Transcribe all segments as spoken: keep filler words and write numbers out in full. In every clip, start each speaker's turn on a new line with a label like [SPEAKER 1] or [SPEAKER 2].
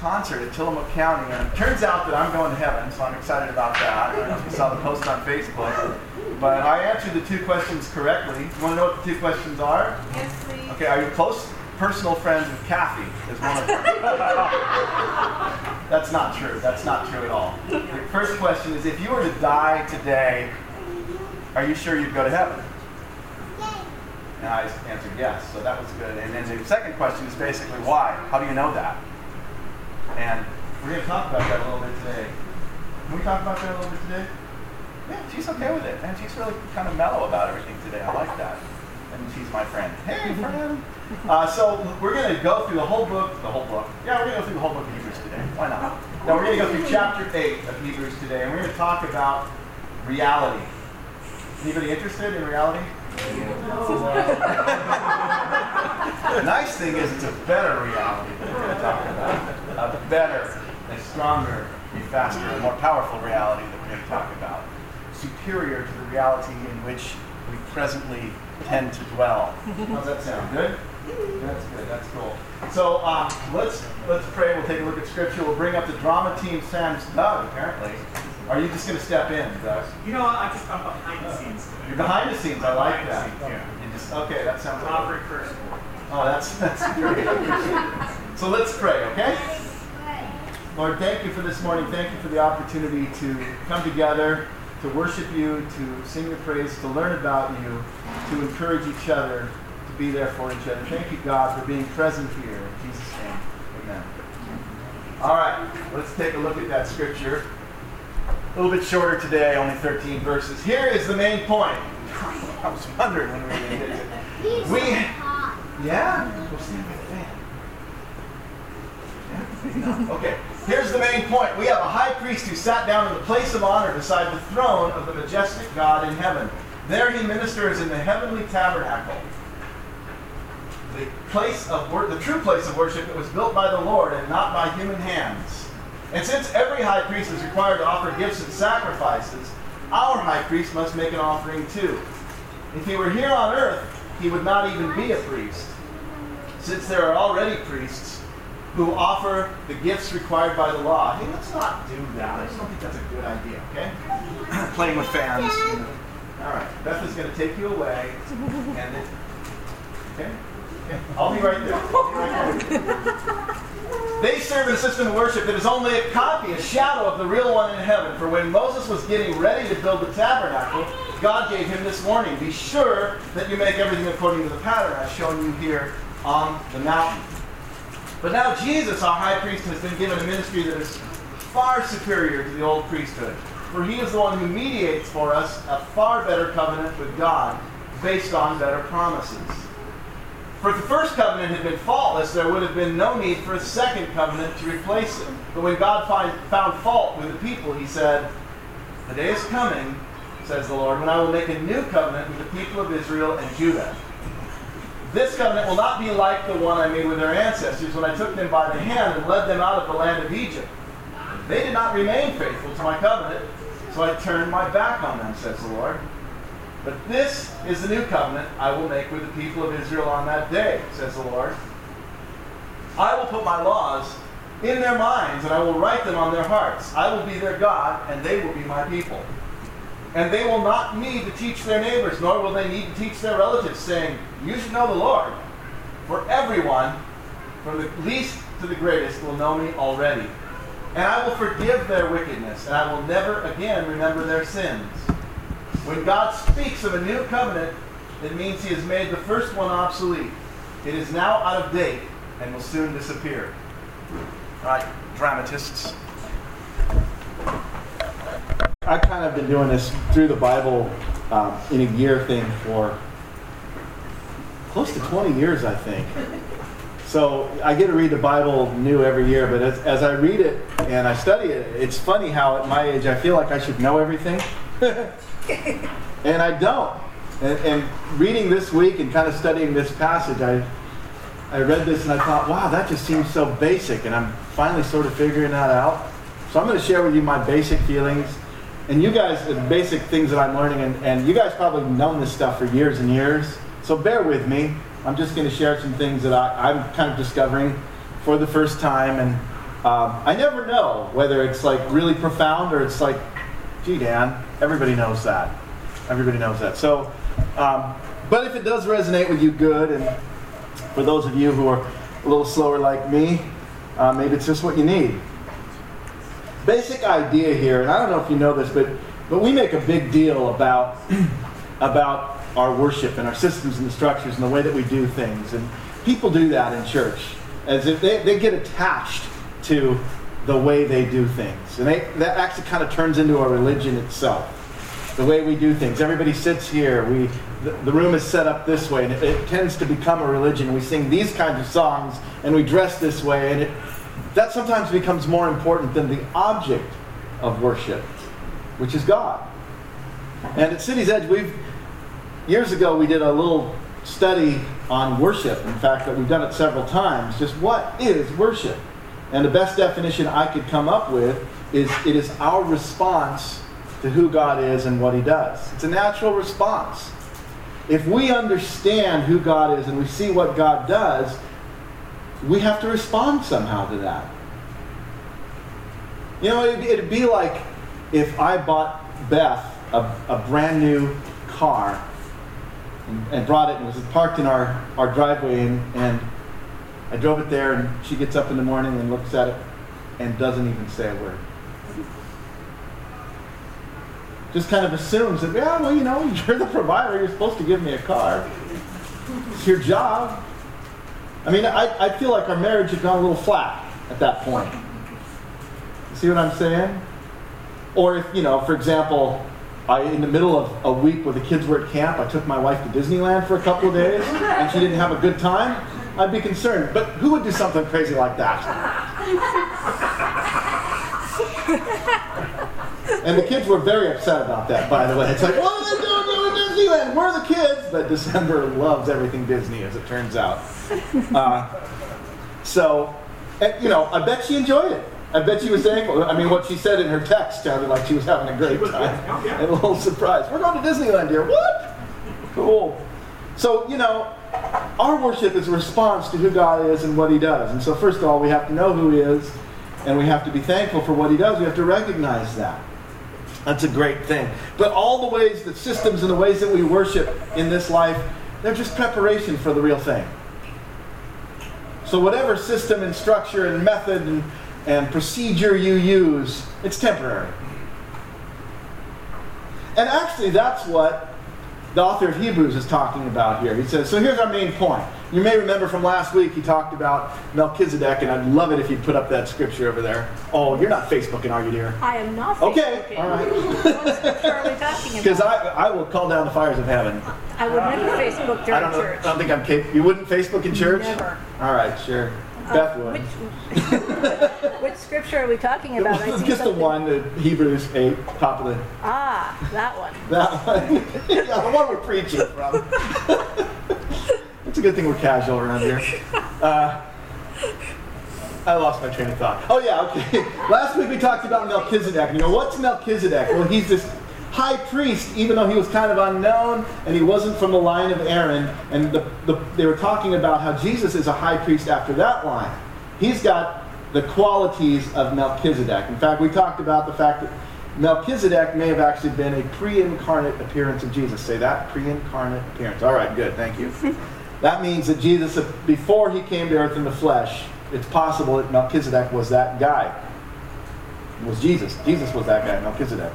[SPEAKER 1] concert at Tillamook County, and it turns out that I'm going to heaven, so I'm excited about that. I don't know if you saw the post on Facebook. But I answered the two questions correctly. You want to know what the two questions are?
[SPEAKER 2] Yes, please.
[SPEAKER 1] Okay, are you close personal friends with Kathy? Is one of them. That's not true. That's not true at all. The first question is, if you were to die today, are you sure you'd go to heaven? And I answered yes, so that was good. And then the second question is basically why? How do you know that? And we're going to talk about that a little bit today. Can we talk about that a little bit today? Yeah, she's okay with it. And she's really kind of mellow about everything today. I like that. And she's my friend. Hey, friend. Uh, so we're going to go through the whole book. The whole book. Yeah, we're going to go through the whole book of Hebrews today. Why not? Now we're going to go through chapter eight of Hebrews today. And we're going to talk about reality. Anybody interested in reality? The nice thing is it's a better reality that we're going to talk about. A better, a stronger, a faster, a more powerful reality that we're going to talk about. Superior to the reality in which we presently tend to dwell. How's that sound? Good? That's good. That's cool. So uh, let's let's pray. We'll take a look at Scripture. We'll bring up the drama team. Sam's Doug, apparently. Are you just going to step in, Doug?
[SPEAKER 3] You know, I just I'm behind the scenes today.
[SPEAKER 1] You're behind the scenes. I like that.
[SPEAKER 3] Scenes, yeah.
[SPEAKER 1] You just, okay, that sounds good.
[SPEAKER 3] Offering first.
[SPEAKER 1] Oh, that's that's great. So let's pray, okay? Lord, thank you for this morning. Thank you for the opportunity to come together, to worship you, to sing your praise, to learn about you, to encourage each other, to be there for each other. Thank you, God, for being present here. In Jesus' name, amen. All right, let's take a look at that scripture. A little bit shorter today, only thirteen verses. Here is the main point. I was wondering when we were going to get to it. We, yeah? Go stand by the fan. Yeah? Okay. Here's the main point. We have a high priest who sat down in the place of honor beside the throne of the majestic God in heaven. There he ministers in the heavenly tabernacle, the place of wor- the true place of worship that was built by the Lord and not by human hands. And since every high priest is required to offer gifts and sacrifices, our high priest must make an offering too. If he were here on earth, he would not even be a priest, since there are already priests who offer the gifts required by the law. Hey, let's not do that. I just don't think that's a good idea, okay? Playing with fans. You know. All right. Beth is going to take you away. And it, okay? Okay. I'll be right there. I'll be right there. They serve a system of worship that is only a copy, a shadow of the real one in heaven. For when Moses was getting ready to build the tabernacle, God gave him this warning. Be sure that you make everything according to the pattern I've shown you here on the mountain. But now Jesus, our high priest, has been given a ministry that is far superior to the old priesthood. For he is the one who mediates for us a far better covenant with God based on better promises. For if the first covenant had been faultless, there would have been no need for a second covenant to replace it. But when God find, found fault with the people, he said, "The day is coming, says the Lord, when I will make a new covenant with the people of Israel and Judah. This covenant will not be like the one I made with their ancestors when I took them by the hand and led them out of the land of Egypt. They did not remain faithful to my covenant, so I turned my back on them, says the Lord. But this is the new covenant I will make with the people of Israel on that day, says the Lord. I will put my laws in their minds, and I will write them on their hearts. I will be their God, and they will be my people. And they will not need to teach their neighbors, nor will they need to teach their relatives, saying, 'You should know the Lord.' For everyone, from the least to the greatest, will know me already. And I will forgive their wickedness, and I will never again remember their sins." When God speaks of a new covenant, it means he has made the first one obsolete. It is now out of date and will soon disappear. All right, dramatists. I've kind of been doing this through the Bible um, in a year thing for close to twenty years, I think. So I get to read the Bible new every year, but as, as I read it and I study it, it's funny how at my age I feel like I should know everything. And I don't. And, and reading this week and kind of studying this passage, I I read this and I thought, wow, that just seems so basic, and I'm finally sort of figuring that out. So I'm going to share with you my basic feelings, and you guys, the basic things that I'm learning, and, and you guys probably have known this stuff for years and years, so bear with me. I'm just going to share some things that I, I'm kind of discovering for the first time, and Um, I never know whether it's like really profound or it's like, gee, Dan, everybody knows that. Everybody knows that. So, um, but if it does resonate with you, good. And for those of you who are a little slower like me, uh, maybe it's just what you need. Basic idea here, and I don't know if you know this, but but we make a big deal about about our worship and our systems and the structures and the way that we do things. And people do that in church, as if they, they get attached to the way they do things. And they, that actually kind of turns into a religion itself. The way we do things. Everybody sits here. We the, the room is set up this way, and it, it tends to become a religion. We sing these kinds of songs, and we dress this way, and it, that sometimes becomes more important than the object of worship, which is God. And at City's Edge, we've years ago we did a little study on worship. In fact, that we've done it several times. Just what is worship? And the best definition I could come up with is it is our response to who God is and what He does. It's a natural response. If we understand who God is and we see what God does, we have to respond somehow to that. You know, it'd, it'd be like if I bought Beth a, a brand new car and, and brought it and it was parked in our, our driveway, and, and I drove it there, and she gets up in the morning and looks at it and doesn't even say a word. Just kind of assumes that, yeah, well, you know, you're the provider. You're supposed to give me a car. It's your job. I mean, I, I feel like our marriage had gone a little flat at that point. You see what I'm saying? Or if, you know, for example, I, in the middle of a week where the kids were at camp, I took my wife to Disneyland for a couple of days, and she didn't have a good time, I'd be concerned. But who would do something crazy like that? And the kids were very upset about that, by the way. It's like, what are they doing doing Disneyland? We're the kids. But December loves everything Disney, as it turns out. Uh, so, and, you know, I bet she enjoyed it. I bet she was thankful. I mean, what she said in her text sounded like she was having a great time. And a little surprised. We're going to Disneyland, dear. What? Cool. So, you know, our worship is a response to who God is and what He does. And so first of all, we have to know who He is, and we have to be thankful for what He does. We have to recognize that. That's a great thing. But all the ways, the systems and the ways that we worship in this life, they're just preparation for the real thing. So whatever system and structure and method and, and procedure you use, it's temporary. And actually, that's what the author of Hebrews is talking about here. He says, so here's our main point. You may remember from last week he talked about Melchizedek, and I'd love it if you'd put up that scripture over there. Oh, you're not Facebooking, are you, dear?
[SPEAKER 2] I am not Facebooking.
[SPEAKER 1] Okay, all right.
[SPEAKER 2] What scripture are we talking about?
[SPEAKER 1] Because I, I will call down the fires of heaven.
[SPEAKER 2] I would never Facebook during
[SPEAKER 1] I don't know,
[SPEAKER 2] church.
[SPEAKER 1] I don't think I'm capable. You wouldn't Facebook in church?
[SPEAKER 2] Never.
[SPEAKER 1] All right, sure.
[SPEAKER 2] Uh,
[SPEAKER 1] Beth would.
[SPEAKER 2] Which, which scripture are we talking about? I see
[SPEAKER 1] Just the
[SPEAKER 2] something-
[SPEAKER 1] one, the Hebrews eight, top of the...
[SPEAKER 2] Ah, that one.
[SPEAKER 1] That one. Yeah, the one we're preaching from. It's a good thing we're casual around here. Uh, I lost my train of thought. Oh yeah, okay. Last week we talked about Melchizedek. You know, what's Melchizedek? Well, he's this high priest, even though he was kind of unknown and he wasn't from the line of Aaron. And the, the, they were talking about how Jesus is a high priest after that line. He's got the qualities of Melchizedek. In fact, we talked about the fact that Melchizedek may have actually been a pre-incarnate appearance of Jesus. Say that, pre-incarnate appearance. All right, good, thank you. That means that Jesus, before He came to earth in the flesh, it's possible that Melchizedek was that guy. It was Jesus. Jesus was that guy, Melchizedek.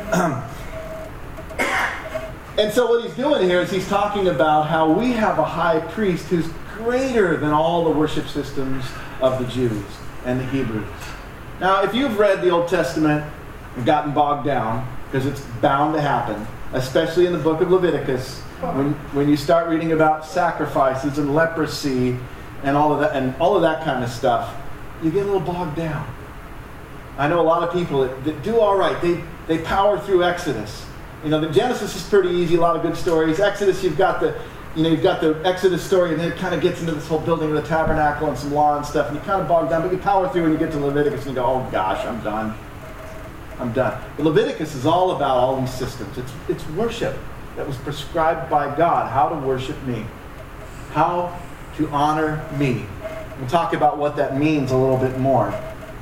[SPEAKER 1] And so what he's doing here is he's talking about how we have a high priest who's greater than all the worship systems of the Jews and the Hebrews. Now, if you've read the Old Testament and gotten bogged down, because it's bound to happen, especially in the book of Leviticus, when when you start reading about sacrifices and leprosy and all of that and all of that kind of stuff, you get a little bogged down. I know a lot of people that, that do all right. They they power through Exodus. You know, the Genesis is pretty easy, a lot of good stories. Exodus, you've got the you know, you've got the Exodus story, and then it kind of gets into this whole building of the tabernacle and some law and stuff, and you kind of bog down, but you power through and you get to Leviticus and you go, oh gosh, I'm done. I'm done. But Leviticus is all about all these systems. It's it's worship that was prescribed by God, how to worship me, how to honor me. We'll talk about what that means a little bit more.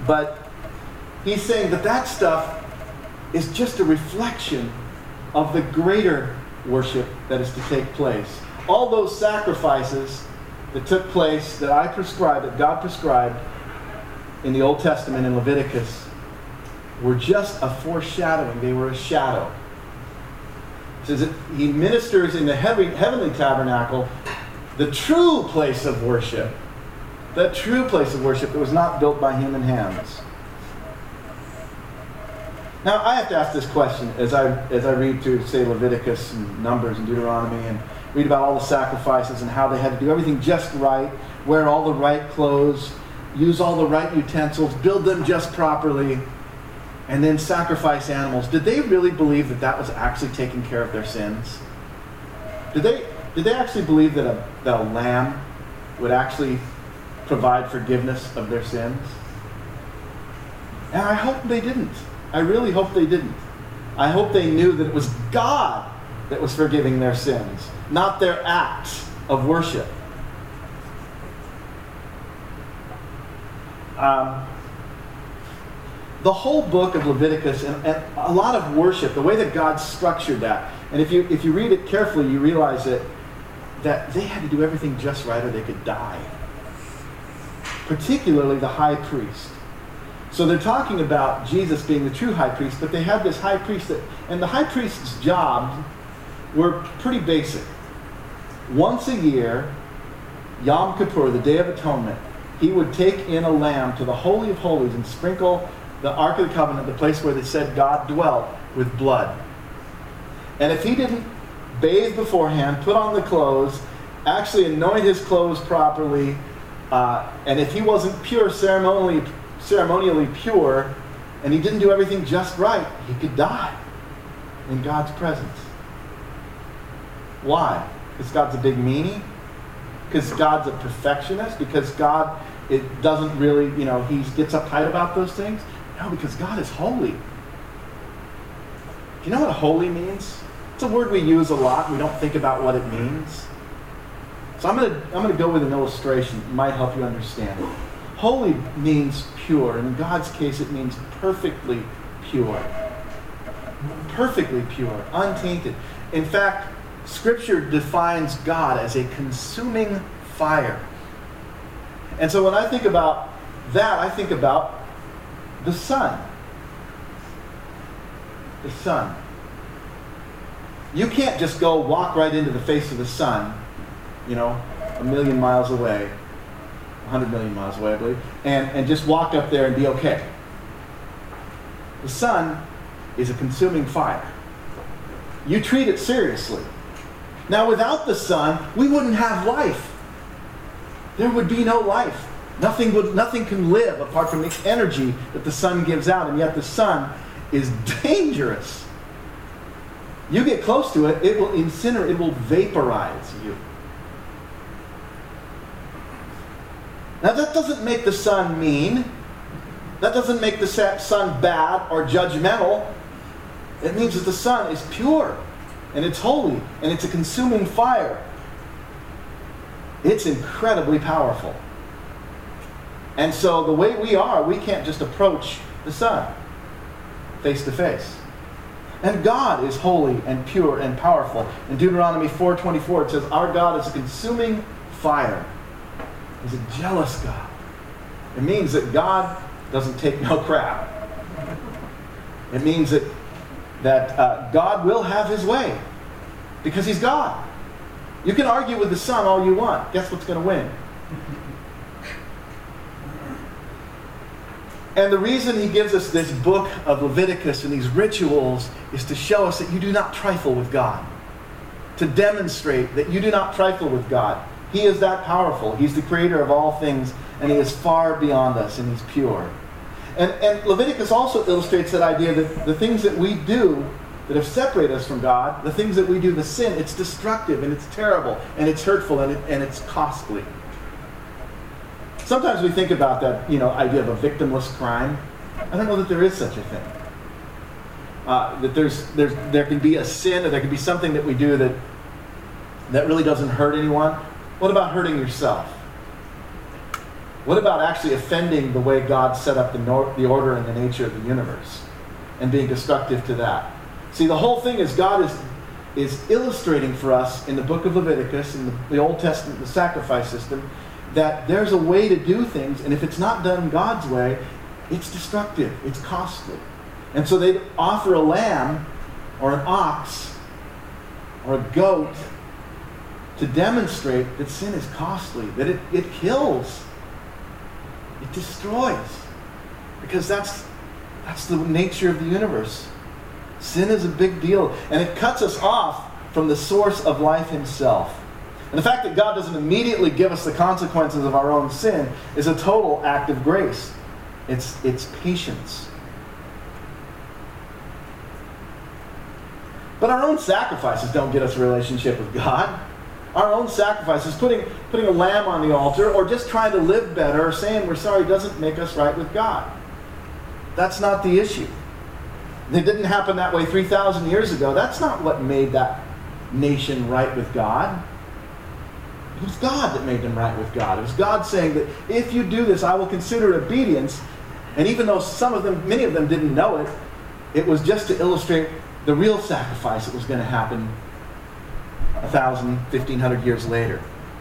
[SPEAKER 1] But he's saying that that stuff is just a reflection of the greater worship that is to take place. All those sacrifices that took place, that I prescribed, that God prescribed in the Old Testament in Leviticus, were just a foreshadowing. They were a shadow. It says that he ministers in the heavenly, heavenly tabernacle, the true place of worship. The true place of worship that was not built by human hands. Now, I have to ask this question as I as I read through, say, Leviticus and Numbers and Deuteronomy, and read about all the sacrifices and how they had to do everything just right, wear all the right clothes, use all the right utensils, build them just properly, and then sacrifice animals. Did they really believe that that was actually taking care of their sins? Did they did they actually believe that a, that a lamb would actually provide forgiveness of their sins? And I hope they didn't. I really hope they didn't. I hope they knew that it was God that was forgiving their sins, not their acts of worship. Um, the whole book of Leviticus and, and a lot of worship, the way that God structured that, and if you if you read it carefully, you realize that that they had to do everything just right or they could die. Particularly the high priest. So they're talking about Jesus being the true high priest, but they had this high priest that, and the high priest's jobs were pretty basic. Once a year, Yom Kippur, the Day of Atonement, he would take in a lamb to the Holy of Holies and sprinkle the Ark of the Covenant, the place where they said God dwelt, with blood. And if he didn't bathe beforehand, put on the clothes, actually anoint his clothes properly, uh, and if he wasn't pure, ceremonially, ceremonially pure, and he didn't do everything just right, he could die in God's presence. Why? Because God's a big meanie? Because God's a perfectionist? Because God, it doesn't really, you know, he gets uptight about those things? No, because God is holy. Do you know what holy means? It's a word we use a lot. We don't think about what it means. So I'm going to I'm going to go with an illustration that might help you understand it. Holy means pure, and in God's case it means perfectly pure. Perfectly pure, untainted. In fact, Scripture defines God as a consuming fire. And so when I think about that, I think about the sun. The sun. You can't just go walk right into the face of the sun, you know, a million miles away, a hundred million miles away, I believe, and, and just walk up there and be okay. The sun is a consuming fire. You treat it seriously. Now, without the sun, we wouldn't have life. There would be no life. Nothing would, nothing can live apart from the energy that the sun gives out, and yet the sun is dangerous. You get close to it, it will incinerate, it will vaporize you. Now, that doesn't make the sun mean. That doesn't make the sun bad or judgmental. It means that the sun is pure, and it's holy, and it's a consuming fire. It's incredibly powerful. And so the way we are, we can't just approach the sun face to face. And God is holy and pure and powerful. In Deuteronomy four twenty-four, it says, our God is a consuming fire. He's a jealous God. It means that God doesn't take no crap. It means that, that uh, God will have his way because he's God. You can argue with the sun all you want. Guess what's going to win? And the reason he gives us this book of Leviticus and these rituals is to show us that you do not trifle with God. To demonstrate that you do not trifle with God. He is that powerful. He's the creator of all things, and he is far beyond us, and he's pure. And, and Leviticus also illustrates that idea that the things that we do that have separated us from God, the things that we do, the sin, it's destructive, and it's terrible, and it's hurtful, and, it, and it's costly. Sometimes we think about that, you know, idea of a victimless crime. I don't know that there is such a thing. Uh, that there's, there's, there can be a sin, or there can be something that we do that, that really doesn't hurt anyone. What about hurting yourself? What about actually offending the way God set up the, nor- the order and the nature of the universe and being destructive to that? See, the whole thing is God is, is illustrating for us in the book of Leviticus, in the, the Old Testament, the sacrifice system, that there's a way to do things, and if it's not done God's way, it's destructive, it's costly. And so they'd offer a lamb or an ox or a goat to demonstrate that sin is costly, that it, it kills, it destroys. Because that's, that's the nature of the universe. Sin is a big deal, and it cuts us off from the source of life himself. And the fact that God doesn't immediately give us the consequences of our own sin is a total act of grace. It's, it's patience. But our own sacrifices don't get us a relationship with God. Our own sacrifices, putting, putting a lamb on the altar, or just trying to live better, or saying we're sorry, doesn't make us right with God. That's not the issue. It didn't happen that way three thousand years ago. That's not what made that nation right with God. It was God that made them right with God. It was God saying that if you do this, I will consider it obedience. And even though some of them, many of them didn't know it, it was just to illustrate the real sacrifice that was going to happen a thousand, fifteen hundred years later.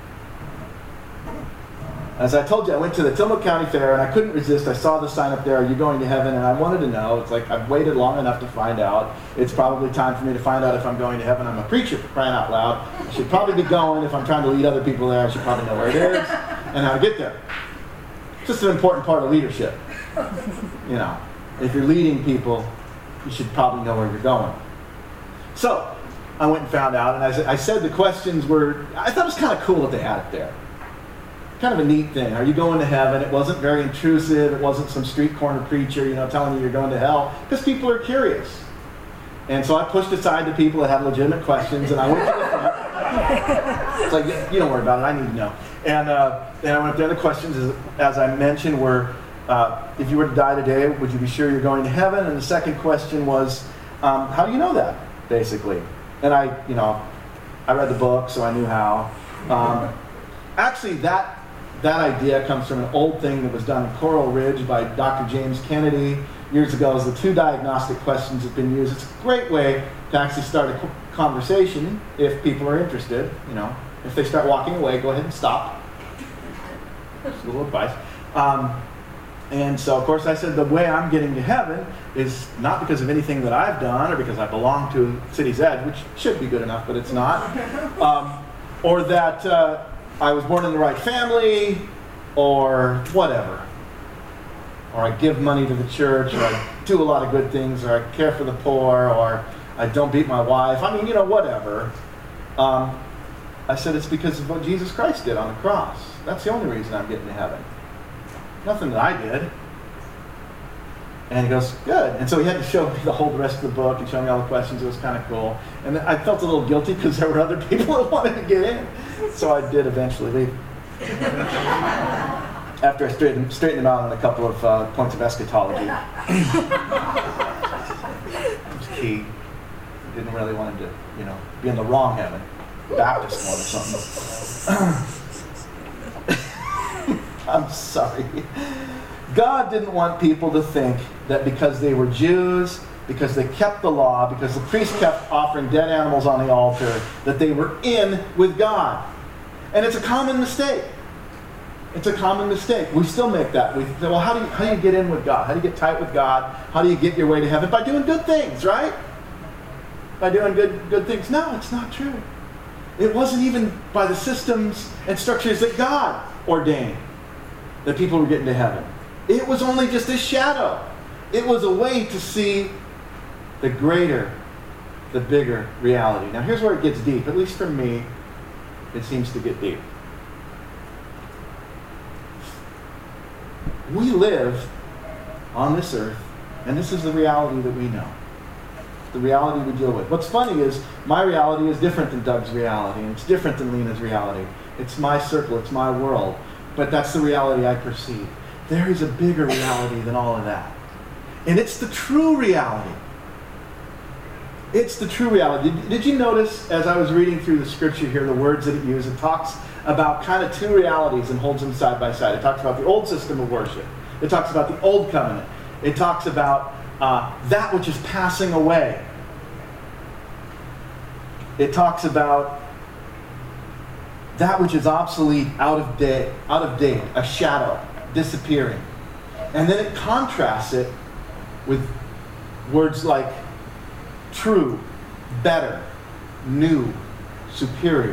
[SPEAKER 1] As I told you, I went to the Tillamook County Fair and I couldn't resist. I saw the sign up there, "Are you going to heaven?" And I wanted to know. It's like, I've waited long enough to find out. It's probably time for me to find out if I'm going to heaven. I'm a preacher, for crying out loud. I should probably be going. If I'm trying to lead other people there, I should probably know where it is and how to get there. It's just an important part of leadership. You know, if you're leading people, you should probably know where you're going. So, I went and found out, and I, I said the questions were, I thought it was kind of cool that they had it there. Kind of a neat thing. Are you going to heaven? It wasn't very intrusive. It wasn't some street corner preacher, you know, telling you you're going to hell, because people are curious. And so I pushed aside the people that had legitimate questions, and I went to the front. It's like, you don't worry about it, I need to know. And, uh, and I went up there. The questions, as, as I mentioned, were, uh, if you were to die today, would you be sure you're going to heaven? And the second question was, um, how do you know that, basically? And I, you know, I read the book, so I knew how. Um, actually, that that idea comes from an old thing that was done in Coral Ridge by Doctor James Kennedy years ago. As the two diagnostic questions have been used. It's a great way to actually start a conversation if people are interested. You know, if they start walking away, go ahead and stop. Just a little advice. Um, And so, of course, I said the way I'm getting to heaven is not because of anything that I've done or because I belong to City's Edge, which should be good enough, but it's not. Um, or that uh, I was born in the right family, or whatever. Or I give money to the church, or I do a lot of good things, or I care for the poor, or I don't beat my wife. I mean, you know, whatever. Um, I said it's because of what Jesus Christ did on the cross. That's the only reason I'm getting to heaven. Nothing that I did. And he goes, good. And so he had to show me the whole rest of the book and show me all the questions. It was kind of cool. And I felt a little guilty because there were other people that wanted to get in. So I did eventually leave. After I straightened, straightened him out on a couple of uh, points of eschatology. It was key. I didn't really want him to, you know, be in the wrong heaven. Baptist one or something. I'm sorry. God didn't want people to think that because they were Jews, because they kept the law, because the priest kept offering dead animals on the altar, that they were in with God. And it's a common mistake. It's a common mistake. We still make that. We say, well, how do you, how do you get in with God? How do you get tight with God? How do you get your way to heaven? By doing good things, right? By doing good, good things. No, it's not true. It wasn't even by the systems and structures that God ordained that people were getting to heaven. It was only just a shadow. It was a way to see the greater, the bigger reality. Now here's where it gets deep. At least for me, it seems to get deep. We live on this earth, and this is the reality that we know. The reality we deal with. What's funny is my reality is different than Doug's reality, and it's different than Lena's reality. It's my circle, it's my world. But that's the reality I perceive. There is a bigger reality than all of that. And it's the true reality. It's the true reality. Did, did you notice, as I was reading through the scripture here, the words that it uses? It talks about kind of two realities and holds them side by side. It talks about the old system of worship. It talks about the old covenant. It talks about uh, that which is passing away. It talks about that which is obsolete, out of date, out of date, a shadow, disappearing. And then it contrasts it with words like true, better, new, superior.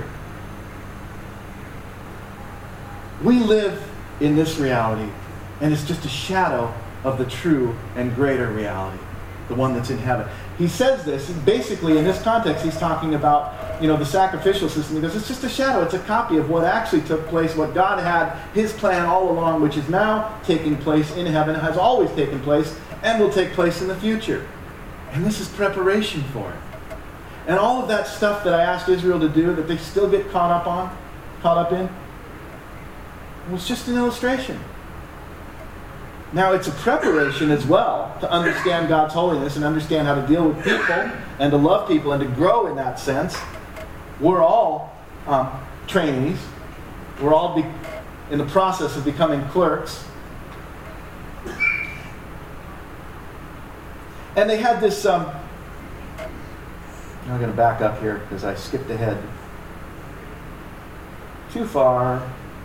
[SPEAKER 1] We live in this reality, and it's just a shadow of the true and greater reality, the one that's in heaven. He says this, basically in this context, he's talking about, you know, the sacrificial system. He goes, it's just a shadow. It's a copy of what actually took place, what God had, his plan all along, which is now taking place in heaven, has always taken place, and will take place in the future. And this is preparation for it. And all of that stuff that I asked Israel to do, that they still get caught up on, caught up in, was just an illustration. Now, it's a preparation as well to understand God's holiness and understand how to deal with people and to love people and to grow in that sense. We're all um, trainees. We're all be- in the process of becoming clerks. And they had this... Um, I'm going to back up here because I skipped ahead too far.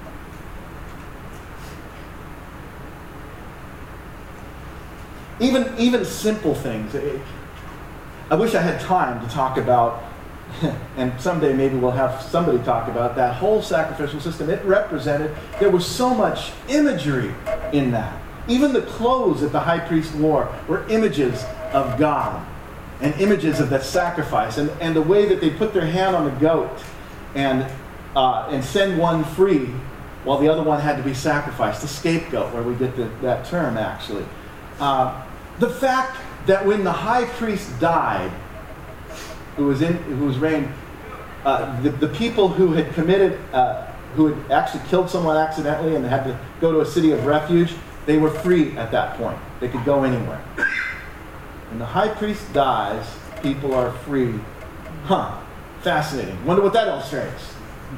[SPEAKER 1] Even even simple things. I wish I had time to talk about, and someday maybe we'll have somebody talk about that whole sacrificial system. It represented, there was so much imagery in that. Even the clothes that the high priest wore were images of God and images of that sacrifice. And, and the way that they put their hand on the goat and, uh, and send one free while the other one had to be sacrificed, the scapegoat, where we get the, that term actually. Uh, the fact that when the high priest died, who was in, who was reigned, uh, the, the people who had committed, uh, who had actually killed someone accidentally and had to go to a city of refuge, they were free at that point. They could go anywhere. When the high priest dies, people are free. Huh? Fascinating. Wonder what that illustrates.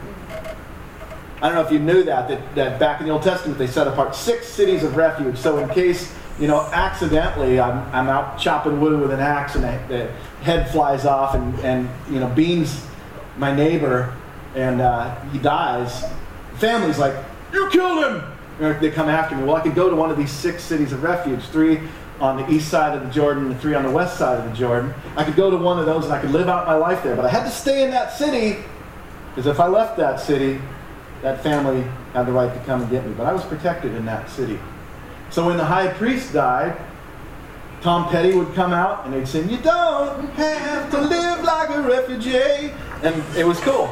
[SPEAKER 1] I don't know if you knew that, that, that back in the Old Testament they set apart six cities of refuge. So in case, you know, accidentally I'm, I'm out chopping wood with an axe and the head flies off and, and you know, Beans, my neighbor, and uh, he dies, the family's like, you killed him! Or they come after me. Well, I could go to one of these six cities of refuge, three on the east side of the Jordan and three on the west side of the Jordan. I could go to one of those and I could live out my life there. But I had to stay in that city, because if I left that city, that family had the right to come and get me. But I was protected in that city. So when the high priest died, Tom Petty would come out and they'd sing, you don't have to live like a refugee. And it was cool.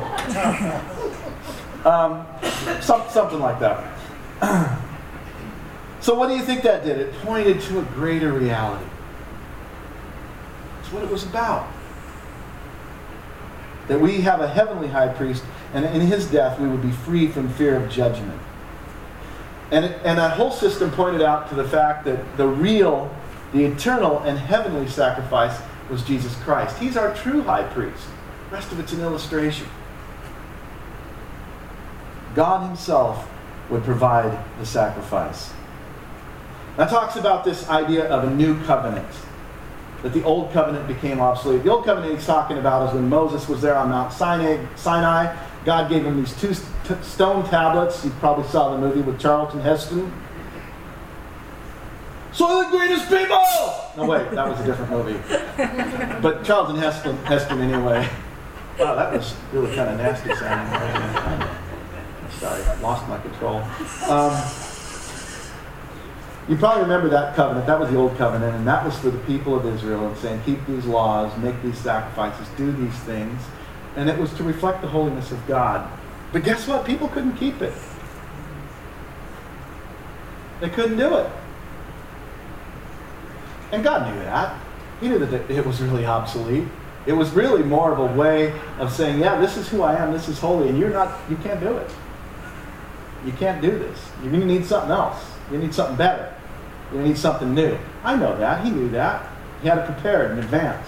[SPEAKER 1] um, some, something like that. So what do you think that did? It pointed to a greater reality. It's what it was about. That we have a heavenly high priest, and in his death we would be free from fear of judgment. And, it, and that whole system pointed out to the fact that the real, the eternal and heavenly sacrifice was Jesus Christ. He's our true high priest. The rest of it's an illustration. God himself would provide the sacrifice. That talks about this idea of a new covenant, that the old covenant became obsolete. The old covenant he's talking about is when Moses was there on Mount Sinai. Sinai, God gave him these two st- stone tablets. You probably saw the movie with Charlton Heston. So the greatest people! No, wait, that was a different movie. But Charlton Heston, Heston anyway. Wow, that was really kind of nasty sounding. Sorry, lost my control. Um, you probably remember that covenant. That was the old covenant, and that was for the people of Israel, and saying, keep these laws, make these sacrifices, do these things. And it was to reflect the holiness of God. But guess what? People couldn't keep it. They couldn't do it. And God knew that. He knew that it was really obsolete. It was really more of a way of saying, yeah, this is who I am, this is holy, and you're not, you can't do it. You can't do this. You need something else. You need something better. You need something new. I know that. He knew that. He had it prepared in advance.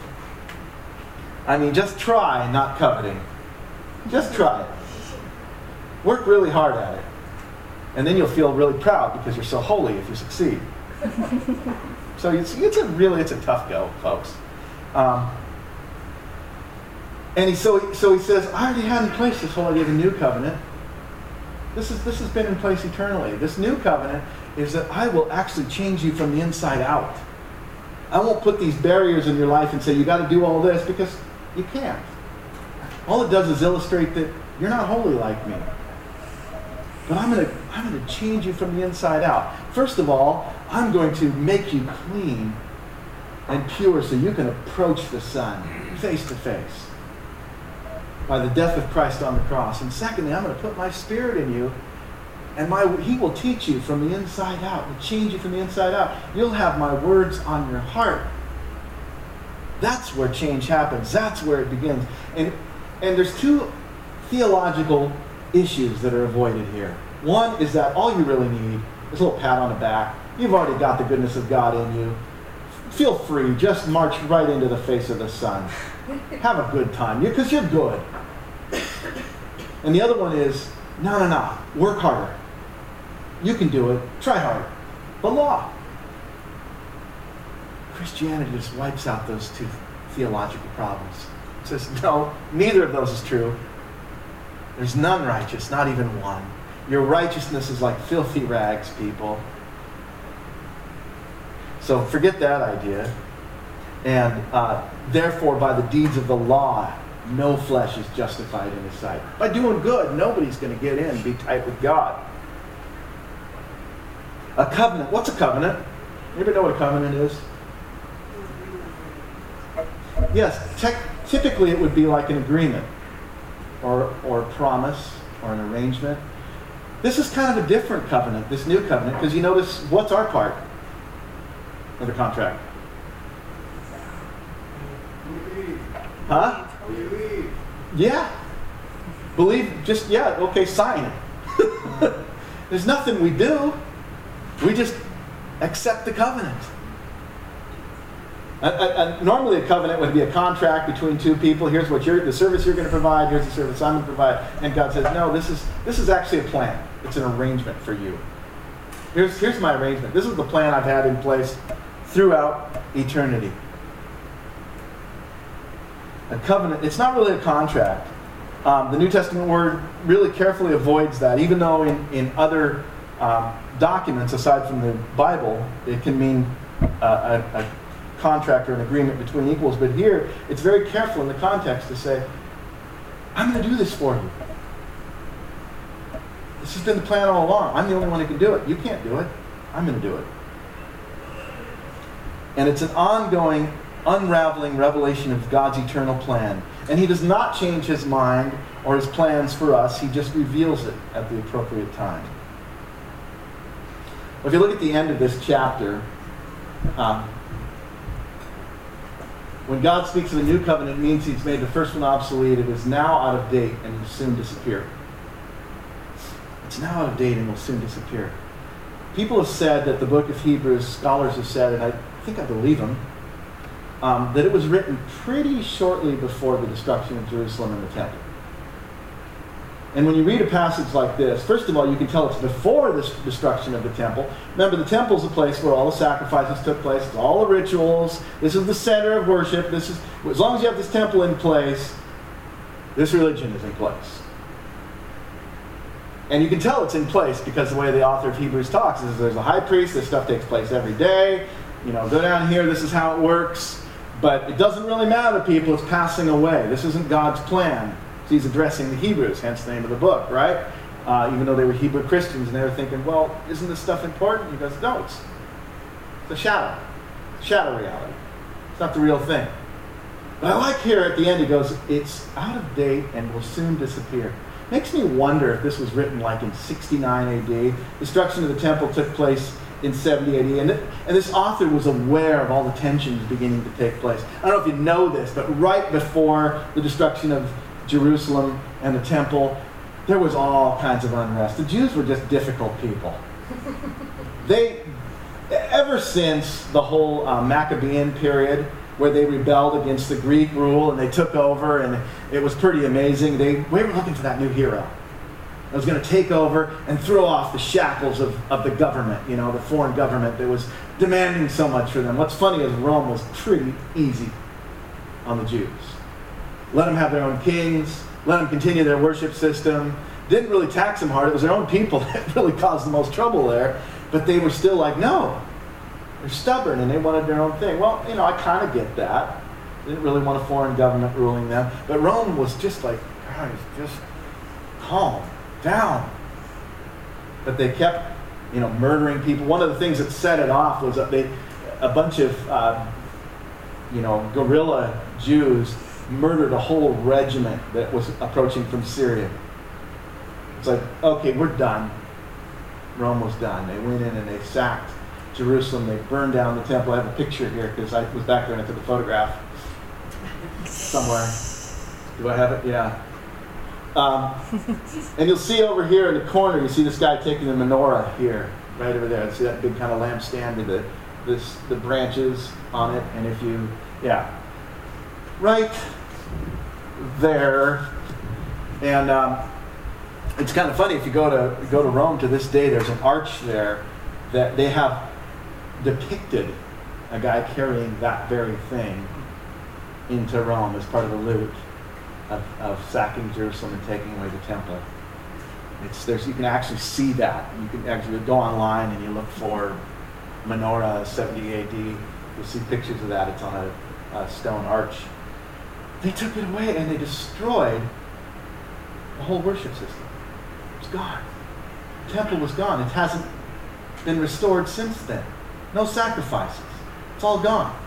[SPEAKER 1] I mean, just try not coveting. Just try it.
[SPEAKER 4] Work really hard at it. And then you'll feel really proud because you're so holy if you succeed. So it's, it's a really, it's a tough go, folks. Um, and he, so, so he says, I already had in place this whole idea of a new covenant. This, is, this has been in place eternally. This new covenant is that I will actually change you from the inside out. I won't put these barriers in your life and say, you got to do all this, because you can't. All it does is illustrate that you're not holy like me. But I'm going to I'm going to change you from the inside out. First of all, I'm going to make you clean and pure so you can approach the Son face to face by the death of Christ on the cross. And secondly, I'm going to put my Spirit in you, and my He will teach you from the inside out, will change you from the inside out. You'll have my words on your heart. That's where change happens. That's where it begins. And, and there's two theological issues that are avoided here. One is that all you really need is a little pat on the back. You've already got the goodness of God in you. Feel free. Just march right into the face of the Son. Have a good time, because you're good. And the other one is, no, no, no. Work harder. You can do it. Try harder. The law. Christianity just wipes out those two theological problems. It says, no, neither of those is true. There's none righteous, not even one. Your righteousness is like filthy rags, people. So forget that idea. And uh, therefore, by the deeds of the law, no flesh is justified in His sight. By doing good, nobody's going to get in and be tight with God. A covenant. What's a covenant? Anybody know what a covenant is? Yes, te- typically it would be like an agreement or, or a promise or an arrangement. This is kind of a different covenant, this new covenant, because you notice, what's our part of the contract? Huh?
[SPEAKER 1] Believe.
[SPEAKER 4] Yeah. Believe, just, yeah, okay, sign it. There's nothing we do. We just accept the covenant. A, a, a, normally a covenant would be a contract between two people. Here's what you're, the service you're going to provide. Here's the service I'm going to provide. And God says, no, this is this is actually a plan. It's an arrangement for you. Here's, here's my arrangement. This is the plan I've had in place throughout eternity. A covenant, it's not really a contract. Um, the New Testament word really carefully avoids that, even though in, in other um, documents, aside from the Bible, it can mean uh, a, a contract or an agreement between equals. But here, it's very careful in the context to say, I'm going to do this for you. This has been the plan all along. I'm the only one who can do it. You can't do it. I'm going to do it. And it's an ongoing, unraveling revelation of God's eternal plan. And He does not change His mind or His plans for us. He just reveals it at the appropriate time. If you look at the end of this chapter, um, when God speaks of the new covenant, it means He's made the first one obsolete. It is now out of date and will soon disappear. It's now out of date and will soon disappear. People have said that the book of Hebrews, scholars have said, and I think I believe them, um, that it was written pretty shortly before the destruction of Jerusalem and the temple. And when you read a passage like this, first of all, you can tell it's before the destruction of the temple. Remember, the temple is a place where all the sacrifices took place. It's all the rituals. This is the center of worship. This is, as long as you have this temple in place, this religion is in place. And you can tell it's in place because the way the author of Hebrews talks is there's a high priest. This stuff takes place every day. You know, go down here. This is how it works. But it doesn't really matter, people. It's passing away. This isn't God's plan. So he's addressing the Hebrews, hence the name of the book, right? Uh, even though they were Hebrew Christians, and they were thinking, well, isn't this stuff important? He goes, no, it's, it's a shadow. It's a shadow reality. It's not the real thing. But I like here at the end, he goes, it's out of date and will soon disappear. Makes me wonder if this was written like in sixty-nine A D. Destruction of the temple took place in seventy A D. And, th- and this author was aware of all the tensions beginning to take place. I don't know if you know this, but right before the destruction of Jerusalem and the temple, there was all kinds of unrest. The Jews were just difficult people. They, ever since the whole uh, Maccabean period, where they rebelled against the Greek rule and they took over, and it was pretty amazing. They, we were looking for that new hero. that was going to take over and throw off the shackles of, of the government, you know, the foreign government that was demanding so much for them. What's funny is Rome was pretty easy on the Jews. Let them have their own kings, let them continue their worship system. Didn't really tax them hard. It was their own people that really caused the most trouble there. But they were still like, no. They're stubborn and they wanted their own thing. Well, you know, I kind of get that. They didn't really want a foreign government ruling them. But Rome was just like, guys, just calm down. But they kept, you know, murdering people. One of the things that set it off was that they, a bunch of, uh, you know, guerrilla Jews murdered a whole regiment that was approaching from Syria. It's like, okay, we're done. Rome was done. They went in and they sacked Jerusalem. They burned down the temple. I have a picture here because I was back there and I took a photograph somewhere. Do I have it? Yeah. Um, and you'll see over here in the corner, you see this guy taking the menorah here, right over there. See that big kind of lampstand with the, this, the branches on it. And if you, yeah, right there. And um, it's kind of funny, if you go to go to Rome to this day, there's an arch there that they have depicted a guy carrying that very thing into Rome as part of the loot of, of sacking Jerusalem and taking away the temple. It's there's you can actually see that. You can actually go online and you look for menorah seventy A D. You'll see pictures of that. It's on a, a stone arch. They took it away and they destroyed the whole worship system. It's gone. The temple was gone. It hasn't been restored since then. No sacrifices. It's all gone.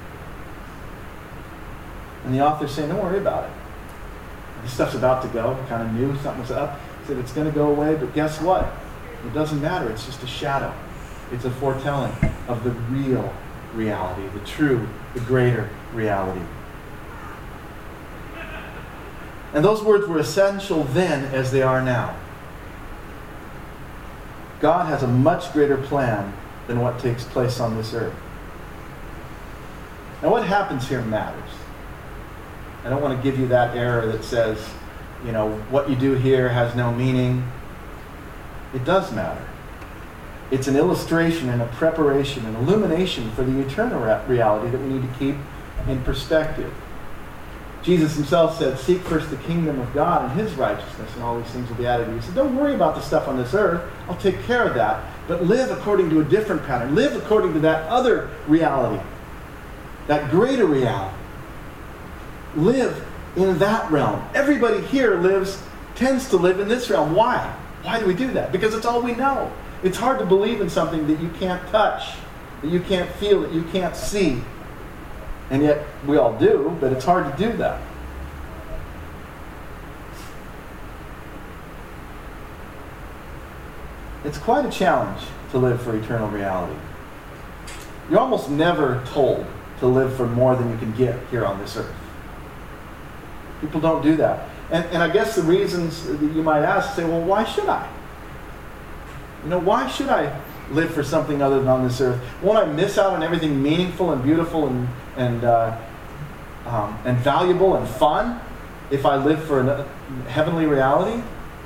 [SPEAKER 4] And the author's saying, don't worry about it. This stuff's about to go. Kind of knew something was up. He said it's going to go away, but guess what? It doesn't matter. It's just a shadow. It's a foretelling of the real reality, the true, the greater reality. And those words were essential then as they are now. God has a much greater plan than what takes place on this earth. Now what happens here matters. I don't want to give you that error that says, you know, what you do here has no meaning. It does matter. It's an illustration and a preparation, an illumination for the eternal reality that we need to keep in perspective. Jesus himself said, seek first the kingdom of God and his righteousness, and all these things will be added to you. He said, don't worry about the stuff on this earth. I'll take care of that. But live according to a different pattern. Live according to that other reality, that greater reality. Live in that realm. Everybody here lives, tends to live in this realm. Why? Why do we do that? Because it's all we know. It's hard to believe in something that you can't touch, that you can't feel, that you can't see. And yet, we all do, but it's hard to do that. It's quite a challenge to live for eternal reality. You're almost never told to live for more than you can get here on this earth. People don't do that. And, and I guess the reasons that you might ask, say, well, why should I? You know, why should I live for something other than on this earth? Won't I miss out on everything meaningful and beautiful and and uh, um, and valuable and fun if I live for a heavenly reality?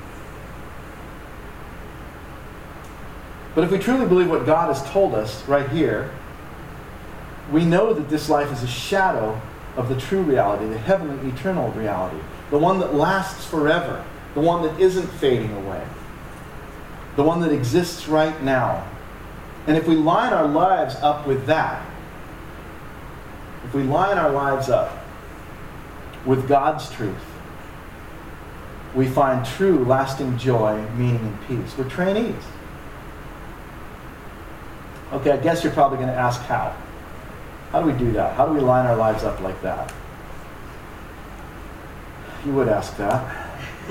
[SPEAKER 4] But if we truly believe what God has told us right here, we know that this life is a shadow of the true reality, the heavenly, eternal reality, the one that lasts forever, the one that isn't fading away, the one that exists right now. And if we line our lives up with that, if we line our lives up with God's truth, we find true, lasting joy, meaning, and peace. We're trainees. Okay, I guess you're probably going to ask how. How do we do that? How do we line our lives up like that? You would ask that.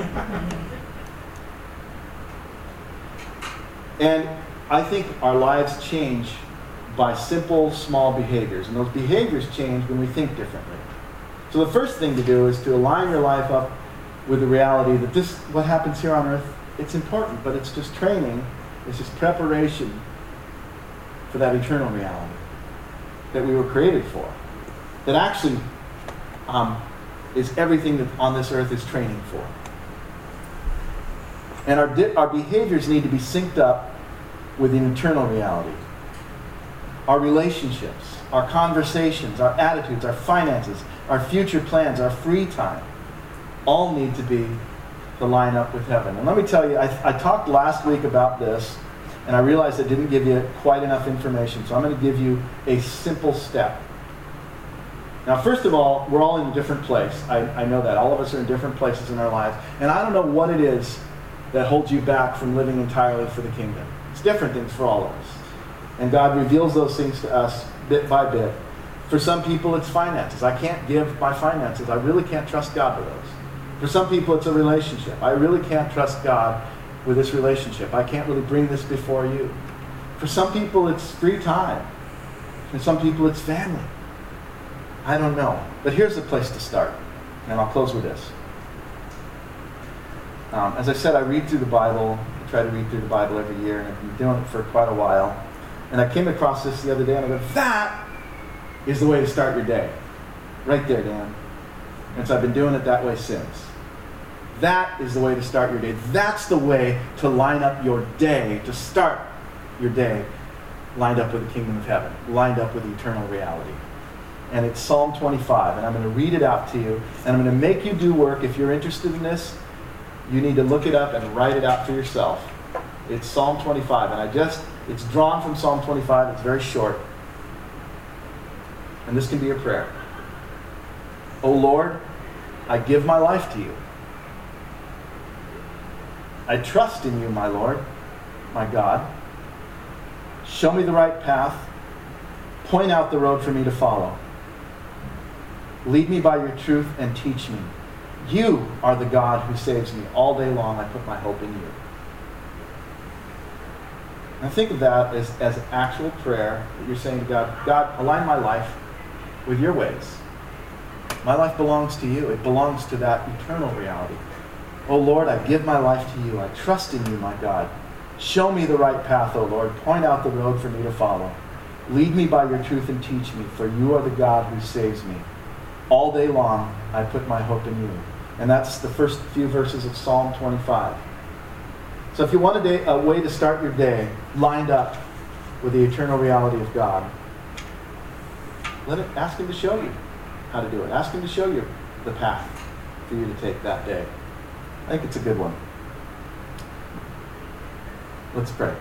[SPEAKER 4] And I think our lives change by simple, small behaviors. And those behaviors change when we think differently. So the first thing to do is to align your life up with the reality that this, what happens here on earth, it's important, but it's just training. It's just preparation for that eternal reality that we were created for. That actually um, is everything that on this earth is training for. And our, di- our behaviors need to be synced up with an eternal reality. Our relationships, our conversations, our attitudes, our finances, our future plans, our free time, all need to be to line up with heaven. And let me tell you, I, I talked last week about this, and I realized I didn't give you quite enough information, so I'm going to give you a simple step. Now, first of all, we're all in a different place. I, I know that. All of us are in different places in our lives. And I don't know what it is that holds you back from living entirely for the kingdom. It's different things for all of us. And God reveals those things to us bit by bit. For some people, it's finances. I can't give my finances. I really can't trust God with those. For some people, it's a relationship. I really can't trust God with this relationship. I can't really bring this before you. For some people, it's free time. For some people, it's family. I don't know. But here's the place to start. And I'll close with this. Um, as I said, I read through the Bible. I try to read through the Bible every year, and I've been doing it for quite a while. And I came across this the other day, and I go, that is the way to start your day. Right there, Dan. And so I've been doing it that way since. That is the way to start your day. That's the way to line up your day, to start your day lined up with the kingdom of heaven, lined up with eternal reality. And it's Psalm twenty-five, and I'm going to read it out to you, and I'm going to make you do work. If you're interested in this, you need to look it up and write it out for yourself. It's Psalm twenty-five, and I just, it's drawn from Psalm twenty-five. It's very short. And this can be your prayer. O Lord, I give my life to you. I trust in you, my Lord, my God. Show me the right path. Point out the road for me to follow. Lead me by your truth and teach me. You are the God who saves me. All day long I put my hope in you. And I think of that as, as an actual prayer that you're saying to God, God, align my life with your ways. My life belongs to you. It belongs to that eternal reality. Oh Lord, I give my life to you. I trust in you, my God. Show me the right path, O Lord. Point out the road for me to follow. Lead me by your truth and teach me, for you are the God who saves me. All day long, I put my hope in you. And that's the first few verses of Psalm twenty-five. So if you want a, day, a way to start your day lined up with the eternal reality of God, let it, ask him to show you how to do it. Ask him to show you the path for you to take that day. I think it's a good one. Let's pray.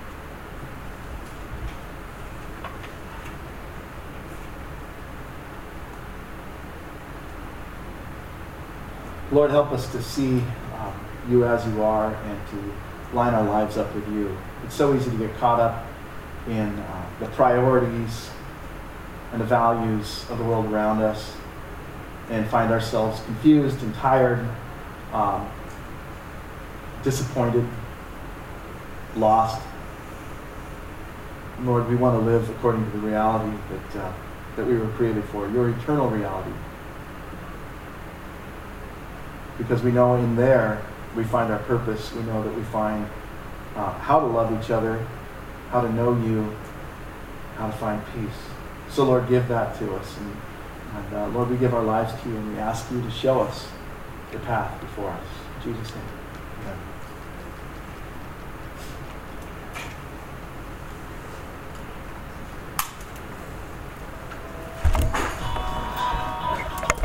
[SPEAKER 4] Lord, help us to see um, you as you are and to line our lives up with you. It's so easy to get caught up in uh, the priorities and the values of the world around us and find ourselves confused and tired, um, disappointed, lost. Lord, we want to live according to the reality that, uh, that we were created for, your eternal reality. Because we know in there we find our purpose. We know that we find uh, how to love each other, how to know you, how to find peace. So Lord, give that to us. And, and uh, Lord, we give our lives to you and we ask you to show us the path before us. In Jesus' name, amen.